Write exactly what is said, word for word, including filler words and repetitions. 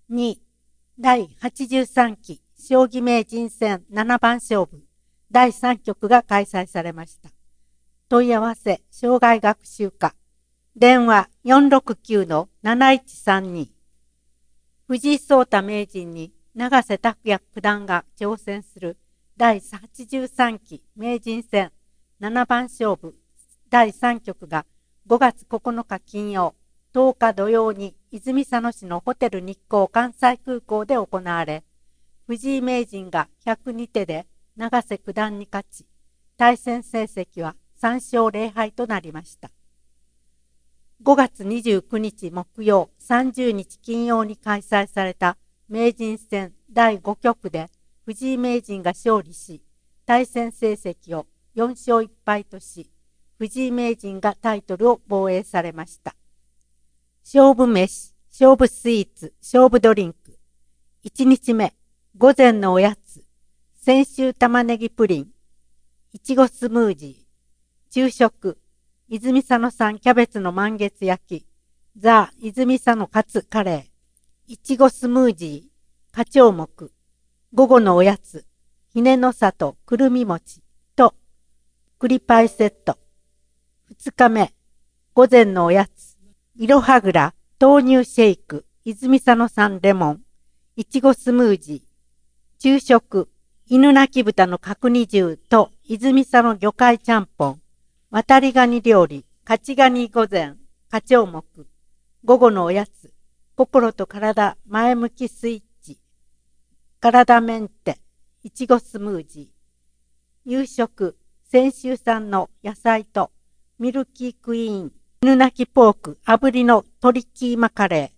に、だいはちじゅうさんき将棋名人戦ななばん勝負だいさん局が開催されました。問い合わせ生涯学習課電話 よんろくきゅうのなないちさんに。藤井聡太名人に永瀬拓矢九段が挑戦するだいはちじゅうさんき名人戦ななばん勝負だいさん局がごがつここのか金曜、とおか土曜に泉佐野市のホテル日光関西空港で行われ、藤井名人がひゃくにてで永瀬九段に勝ち、対戦成績はさん勝ぜろ敗となりました。ごがつにじゅうくにち木曜、さんじゅうにち金曜に開催された名人戦だいご局で藤井名人が勝利し、対戦成績をよん勝いっ敗とし、藤井名人がタイトルを防衛されました。勝負飯、勝負スイーツ、勝負ドリンク。いちにちめ、午前のおやつ、泉州玉ねぎプリン、いちごスムージー。昼食、泉佐野産キャベツの満月焼き、ザ・泉佐野カツカレー、いちごスムージー、花鳥目。午後のおやつ、ひねの里くるみ餅と、栗パイセット。ふつかめ、午前のおやつ、いろはぐら豆乳シェイク、泉佐野産レモン、いちごスムージー。昼食、犬鳴豚の角煮重と泉佐野魚介ちゃんぽん、渡りガニ料理、勝ちガニ御前、花鳥目。午後のおやつ、心と体前向きスイッチ、体メンテ、いちごスムージー。夕食、泉州産の野菜とミルキークイーン、犬鳴ポーク炙りの鶏キーマカレー、